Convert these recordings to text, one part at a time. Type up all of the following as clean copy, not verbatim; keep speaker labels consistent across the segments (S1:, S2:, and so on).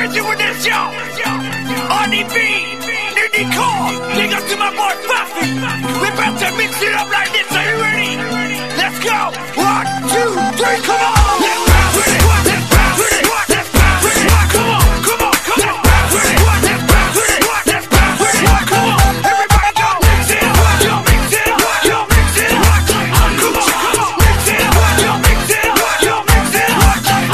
S1: crazy with this, yo. RDB, Niddy Cole, big up to my boy Puffy. We about to mix it up like this. Are you ready? Let's go. 1, 2, 3, come on. Let's bounce with it. Let's bounce with it. Let's bounce with it. Come on, come on, come on. Let's bounce with it. Let's bounce with it. Let's bounce with it. Come on, everybody go. Mix it up. Yo, mix it up. Yo, mix it up. Come on, come on. Mix it up. Yo, mix it up. Yo, mix it up.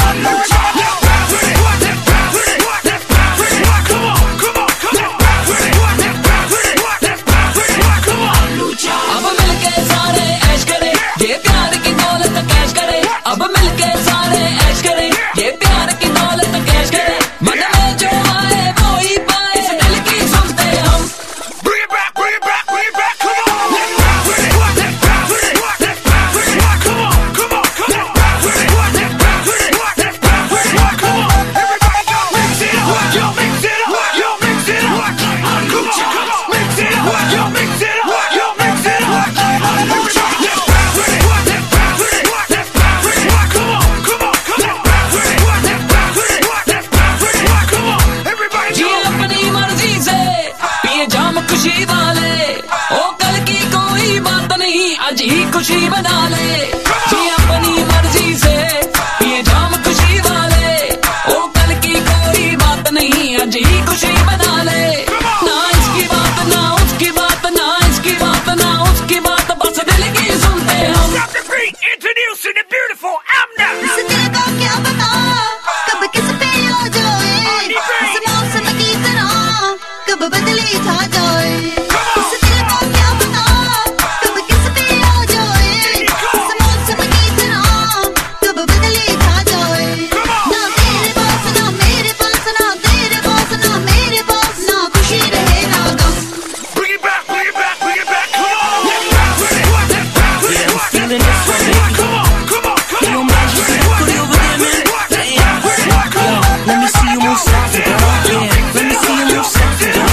S2: खुशी बना ले जी अपनी मर्जी से ये जाम खुशी वाले ओ कल की कोई बात नहीं आज ही खुशी बना ले ना इसकी बात ना उसकी बात ना इसकी बात ना उसकी बात बस दिल की सुनते हम
S1: Introducing the beautiful Amna.
S3: इस दिल का क्या पता कब किस पे आ जाए इस मौसम की तरह कब बदली छा जाए इस दिल का क्या पता कब किस पे आ जाए इस मौसम की तरह कब बदली छा जाए ना तेरे पास ना मेरे पास ना तेरे पास ना मेरे पास ना खुशी रहे ना गम.
S1: Bring it back, bring it back, bring it back. Come on, let's bounce with it. Let's bounce with it.
S2: I'm feeling this one, baby.
S1: Come on, come on, come on.
S2: Yo, man, you see that booty over there, man? Damn. Yo, let me see you move softer, girl. Yeah, let me see you move softer, girl.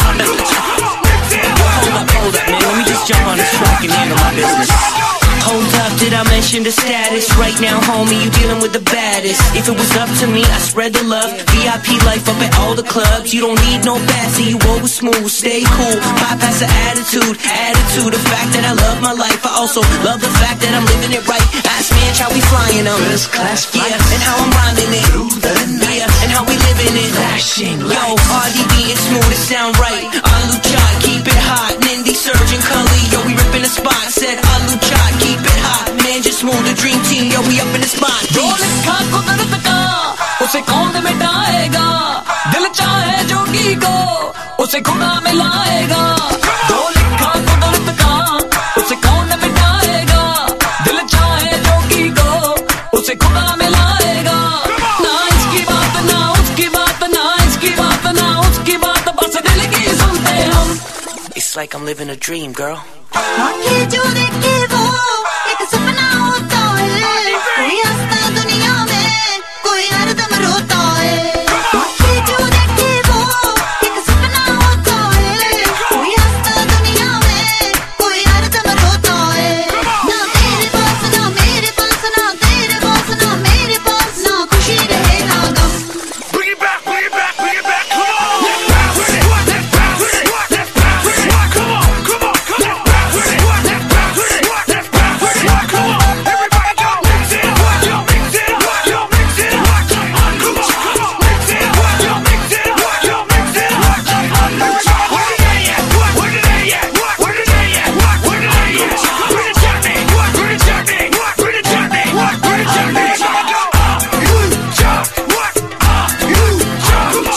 S2: Hold up, man. Let me just jump on this track and handle my business. Hold up, did I mention the status? Right now, homie, you dealing with the baddest. If it was up to me, I spread the love. VIP life up at all the clubs. You don't need no passy, you always smooth. Stay cool, bypass the attitude. The fact that I love my life. I also love the fact that I'm living it right. Ask me how we flying them. First class flights. Yeah, and how I'm rhyming it. Yeah, and how we living it. Flashing lights. Yo, RDB, it's smooth, it sound right. Alucha, keep it hot. Nindi, Surgeon, Cully, yo, we ripping the spot. Said Alucha, keep it hot. Man, just smooth, the dream team, yo, we up in the spot.
S4: जो लिखा कुदरत का उसे कौन मिटाएगा दिल चाहे जोगी को उसे खुदा मिलाएगा जो लिखा कुदरत का उसे कौन मिटाएगा दिल चाहे जोगी को उसे खुदा मिलाएगा ना इसकी बात ना उसकी बात ना इसकी बात ना उसकी बात बस दिल की सुनते हम.
S2: It's like I'm living a dream, girl.
S3: आंखें जो देखे वो एक सपना होता है कोई हंसता दुनिया में कोई हरदम रोता है आंखें जो देखे वो एक सपना होता है कोई हंसता दुनिया में कोई हरदम रोता है ना तेरे पास ना मेरे पास ना तेरे पास ना मेरे पास ना खुशी रहे ना गम.
S1: Bring it back, bring it back, bring it back. Come on, let's bounce with it. Let's bounce with it. Let's bounce with it. Come on, come on, come on. Let's bounce with it. Let's bounce with it. Let's bounce with it. Come on, everybody go. Mix it up. Yo, mix it up. Yo, mix it up. Come on, come on. Mix it up. Yo, mix it up. Yo, mix it up. Where did they at? Where did they at? Where did they at? Where did they at? Where the journey? Where the journey? Where the journey? Where the journey? You jump. What? You jump. You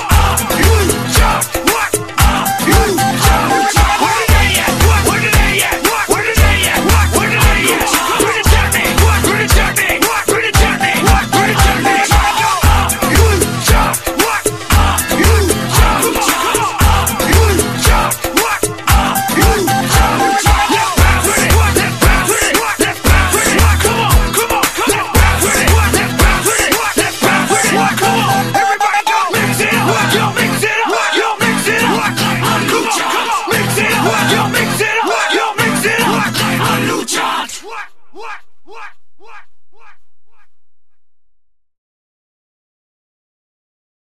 S1: jump. What? You jump. Where did they at? Where did they at? Where did they at? Where did they at? Where the journey? Where the journey? Where the journey? Where the journey? You jump. What? You jump. You jump. What? You jump. Let's bounce with it. Let's bounce with it. Let's bounce with it. Come on, come on, come on. Let's bounce with it. Let's bounce with it. Let's bounce with it. Come on, everybody go. Mix it up. Yo, mix it up. Yo, mix it up. Come on, mix it up. Yo, mix it up. Yo, mix it up. What? What? What? What?